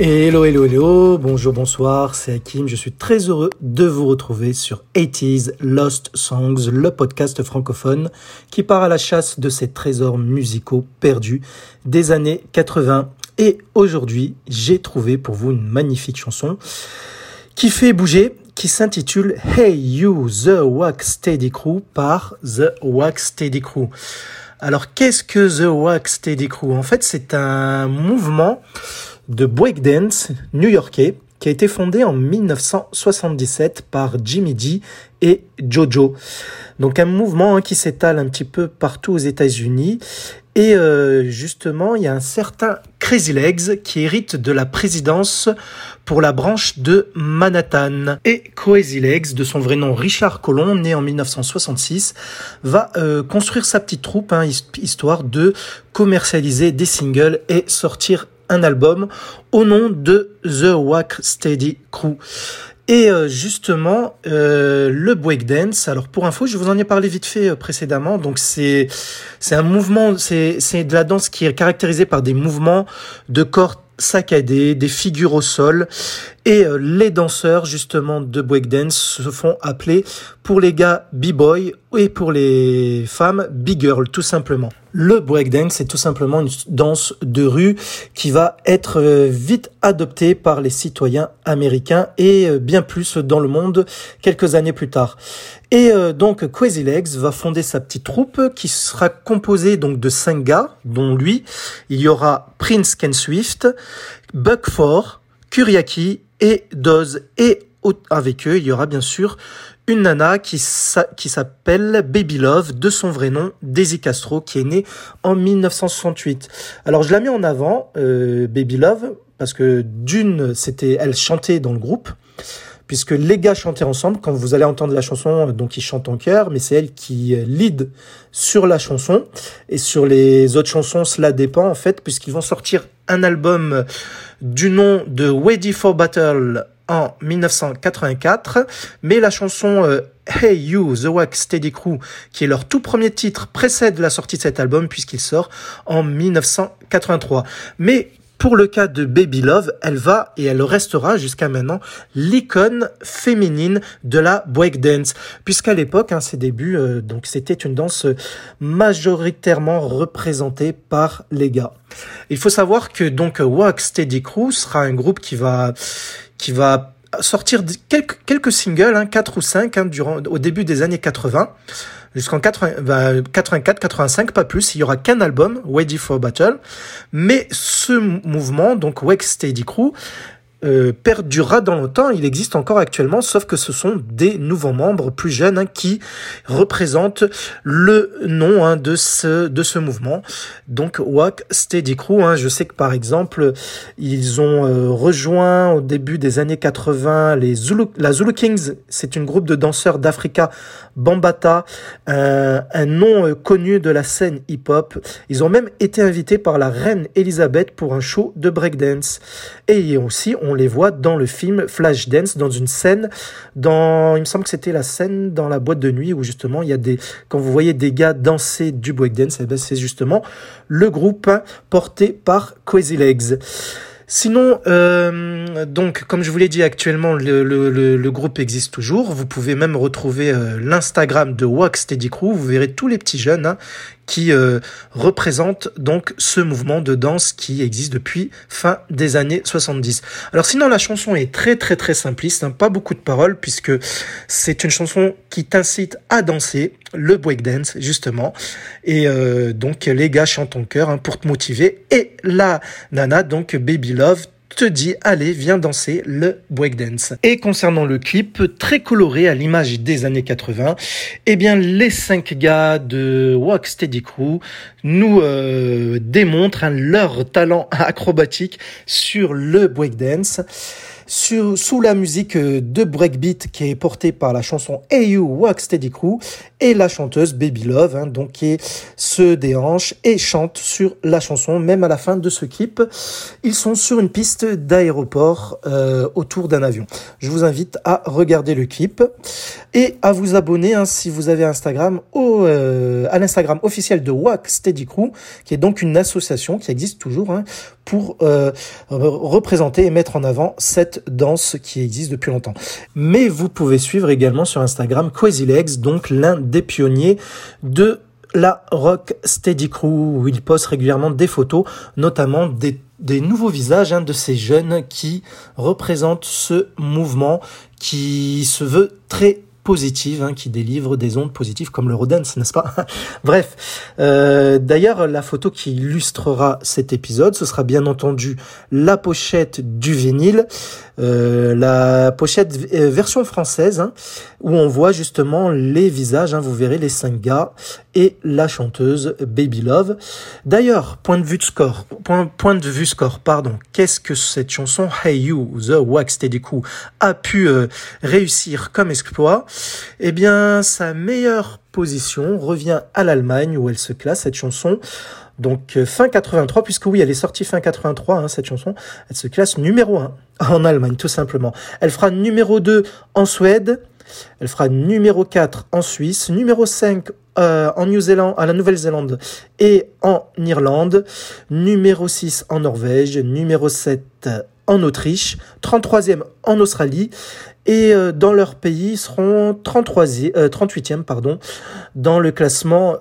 Hello, hello, hello, bonjour, bonsoir, c'est Hakim, je suis très heureux de vous retrouver sur 80s Lost Songs, le podcast francophone qui part à la chasse de ces trésors musicaux perdus des années 80. Et aujourd'hui, j'ai trouvé pour vous une magnifique chanson qui fait bouger, qui s'intitule Hey You, The Wax Steady Crew par The Wax Steady Crew. Alors, qu'est-ce que The Wax Steady Crew ? En fait, c'est un mouvement de breakdance new-yorkais qui a été fondé en 1977 par Jimmy G et Jojo. Donc un mouvement qui s'étale un petit peu partout aux États-Unis. Et justement, il y a un certain Crazy Legs qui hérite de la présidence pour la branche de Manhattan. Et Crazy Legs, de son vrai nom Richard Colon, né en 1966, va construire sa petite troupe, histoire de commercialiser des singles et sortir un album au nom de The Wax Steady Crew. Et justement, le breakdance, alors pour info, je vous en ai parlé vite fait précédemment, donc c'est un mouvement, c'est de la danse qui est caractérisée par des mouvements de corps saccadés, des figures au sol, et les danseurs justement de breakdance se font appeler pour les gars b-boy et pour les femmes b-girl tout simplement. Le breakdance est tout simplement une danse de rue qui va être vite adoptée par les citoyens américains et bien plus dans le monde quelques années plus tard. Et donc Crazy Legs va fonder sa petite troupe qui sera composée donc de 5 gars, dont lui, il y aura Prince Ken Swift, Buck Ford, Kuriaki et Doz. Et avec eux, il y aura bien sûr une nana qui s'appelle Baby Love, de son vrai nom, Daisy Castro, qui est née en 1968. Alors je la mets en avant, Baby Love, parce que elle chantait dans le groupe, puisque les gars chantaient ensemble. Quand vous allez entendre la chanson, donc ils chantent en chœur, mais c'est elle qui lead sur la chanson. Et sur les autres chansons, cela dépend en fait, puisqu'ils vont sortir un album du nom de Ready for Battle en 1984, mais la chanson Hey You, The Wax Steady Crew, qui est leur tout premier titre, précède la sortie de cet album puisqu'il sort en 1983. Mais pour le cas de Baby Love, elle va et elle restera jusqu'à maintenant l'icône féminine de la breakdance, puisqu'à l'époque, ses débuts, donc c'était une danse majoritairement représentée par les gars. Il faut savoir que donc Wax Steady Crew sera un groupe qui va sortir quelques singles, 4 ou 5 au début des années 80. Jusqu'en 84, 85, pas plus. Il y aura qu'un album, Ready for Battle. Mais ce mouvement, donc Wax Steady Crew, perdurera dans le temps. Il existe encore actuellement, sauf que ce sont des nouveaux membres plus jeunes qui représentent le nom de ce mouvement. Donc Wax Steady Crew. Je sais que par exemple, ils ont rejoint au début des années 80 la Zulu Kings. C'est une groupe de danseurs d'Africa Bambata, un nom connu de la scène hip-hop. Ils ont même été invités par la reine Elisabeth pour un show de breakdance. Et aussi, on les voit dans le film Flashdance, dans une scène, il me semble que c'était la scène dans la boîte de nuit où justement il y a quand vous voyez des gars danser du breakdance, c'est justement le groupe porté par Crazy Legs. Sinon, donc comme je vous l'ai dit, actuellement le groupe existe toujours. Vous pouvez même retrouver l'Instagram de Wax Steady Crew. Vous verrez tous les petits jeunes qui représentent donc ce mouvement de danse qui existe depuis fin des années 70. Alors sinon, la chanson est très très très simpliste, pas beaucoup de paroles, puisque c'est une chanson qui t'incite à danser, le breakdance justement, et donc les gars chantent en chœur pour te motiver, et la nana, donc Baby Love, te dit allez, viens danser le breakdance. Et concernant le clip, très coloré à l'image des années 80, eh bien les 5 gars de Wax Steady Crew nous démontrent leur talent acrobatique sur le breakdance. sous la musique de breakbeat qui est portée par la chanson Hey You Walk Steady Crew et la chanteuse Baby Love, donc qui se déhanche et chante sur la chanson. Même à la fin de ce clip, ils sont sur une piste d'aéroport autour d'un avion. Je vous invite à regarder le clip et à vous abonner si vous avez Instagram à l'Instagram officiel de Walk Steady Crew, qui est donc une association qui existe toujours pour représenter et mettre en avant cette danse qui existe depuis longtemps. Mais vous pouvez suivre également sur Instagram Crazy Legs, donc l'un des pionniers de la Rock Steady Crew, où il poste régulièrement des photos, notamment des nouveaux visages de ces jeunes qui représentent ce mouvement qui se veut très positive, qui délivre des ondes positives comme l'Eurodance, n'est-ce pas? Bref, d'ailleurs, la photo qui illustrera cet épisode, ce sera bien entendu la pochette du vinyle, la pochette version française, où on voit justement les visages, vous verrez les 5 gars et la chanteuse Baby Love. D'ailleurs, point de vue score, qu'est-ce que cette chanson Hey You, The Walk Steady Crew a pu réussir comme exploit? Eh bien, sa meilleure position revient à l'Allemagne, où elle se classe, cette chanson. Donc, fin 83, puisque oui, elle est sortie fin 83, cette chanson. Elle se classe numéro 1 en Allemagne, tout simplement. Elle fera numéro 2 en Suède. Elle fera numéro 4 en Suisse, numéro 5 en à la Nouvelle-Zélande et en Irlande, numéro 6 en Norvège, numéro 7 en Autriche, 33e en Australie, et dans leur pays, ils seront 38e dans le classement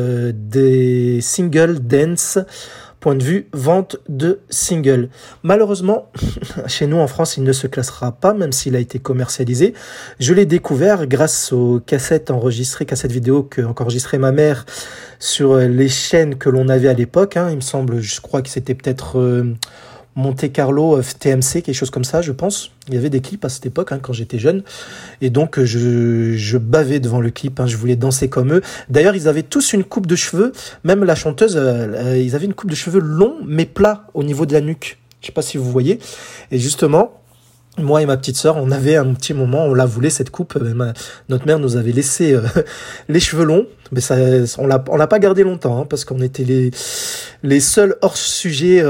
des single dance, point de vue vente de singles. Malheureusement, chez nous en France, il ne se classera pas, même s'il a été commercialisé. Je l'ai découvert grâce aux cassettes vidéo qu'enregistrait ma mère sur les chaînes que l'on avait à l'époque. Il me semble, je crois que c'était peut-être Monte Carlo TMC, quelque chose comme ça, je pense. Il y avait des clips à cette époque, quand j'étais jeune. Et donc, je bavais devant le clip, je voulais danser comme eux. D'ailleurs, ils avaient tous une coupe de cheveux. Même la chanteuse, ils avaient une coupe de cheveux long, mais plat au niveau de la nuque. Je sais pas si vous voyez. Et justement, moi et ma petite sœur, on avait un petit moment, on la voulait cette coupe. Notre mère nous avait laissé les cheveux longs, mais on l'a pas gardé longtemps, parce qu'on était les seuls hors sujet,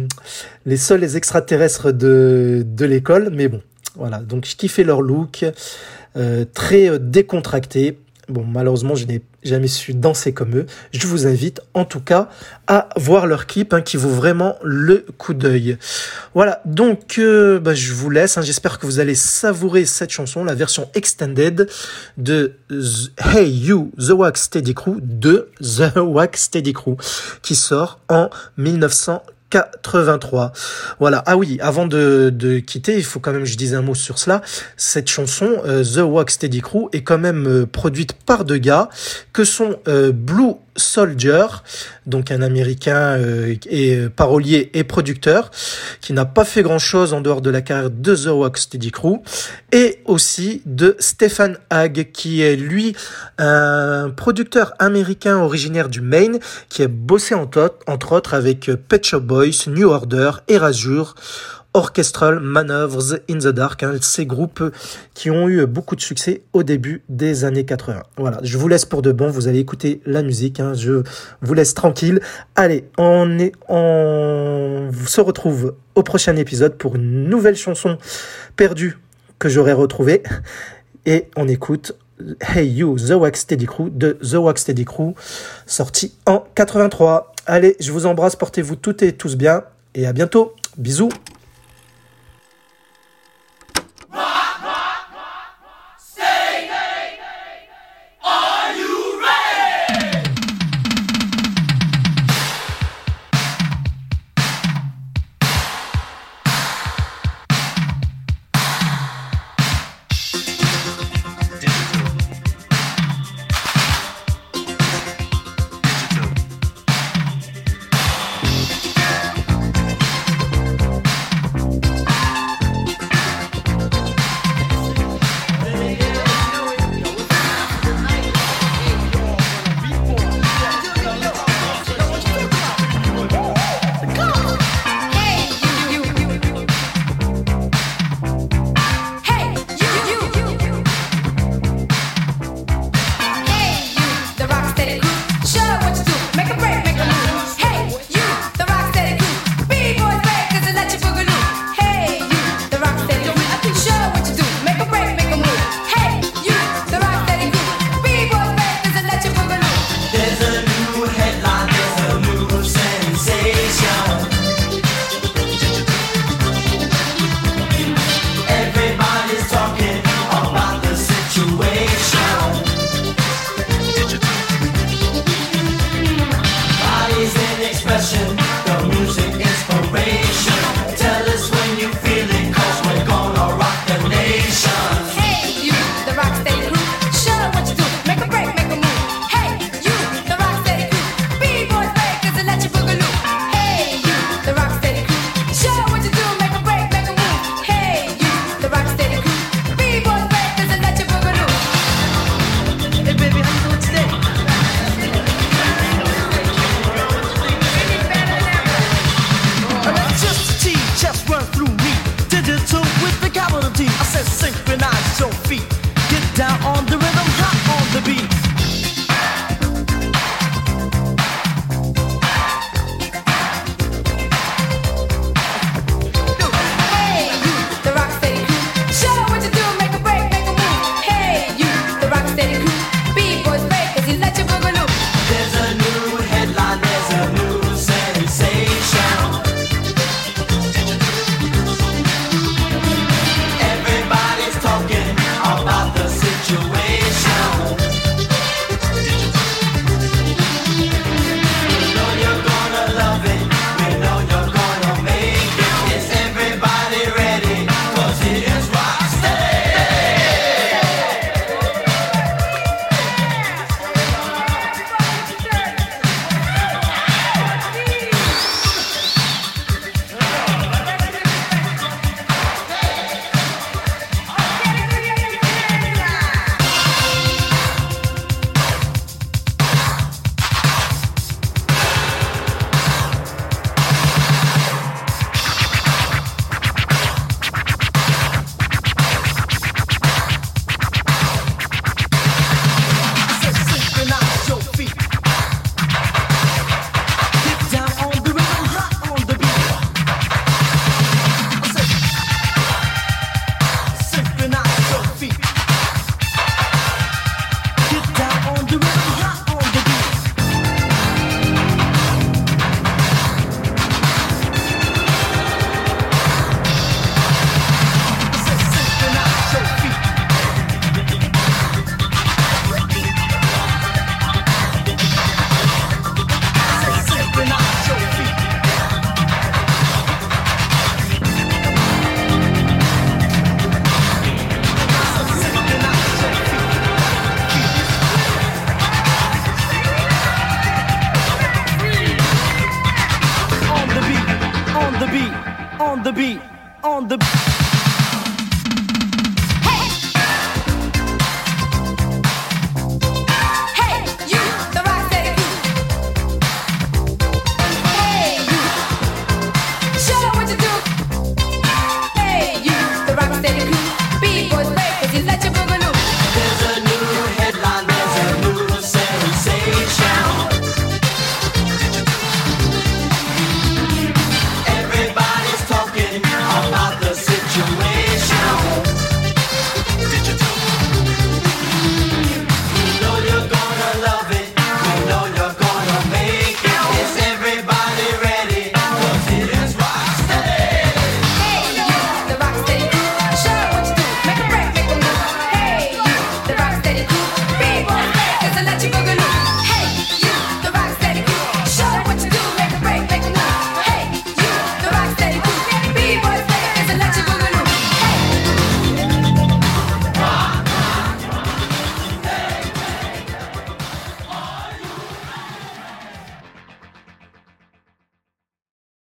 les extraterrestres de l'école. Mais bon, voilà. Donc je kiffais leur look, très décontracté. Bon, malheureusement, je n'ai jamais su danser comme eux. Je vous invite, en tout cas, à voir leur clip, qui vaut vraiment le coup d'œil. Voilà, donc, je vous laisse. J'espère que vous allez savourer cette chanson, la version extended de Hey You, The Walk Steady Crew, qui sort en 1983. Voilà. Ah oui, avant de quitter, il faut quand même que je dise un mot sur cela. Cette chanson, The Walk Steady Crew, est quand même produite par 2 gars que sont Blue Soldier, donc un Américain et parolier et producteur, qui n'a pas fait grand-chose en dehors de la carrière de The Walk Steady Crew, et aussi de Stephen Hagg, qui est lui un producteur américain originaire du Maine, qui a bossé entre autres avec Pet Shop Boys, New Order, Erasure, Orchestral Manoeuvres in the Dark, ces groupes qui ont eu beaucoup de succès au début des années 80. Voilà, je vous laisse pour de bon, vous allez écouter la musique, je vous laisse tranquille. Allez, on se retrouve au prochain épisode pour une nouvelle chanson perdue que j'aurai retrouvée, et on écoute Hey You, The Walk Steady Crew de The Walk Steady Crew, sorti en 83. Allez, je vous embrasse, portez-vous toutes et tous bien, et à bientôt. Bisous. capital T. I said synchronize your feet. Get down on the rhythm, hot on the beat.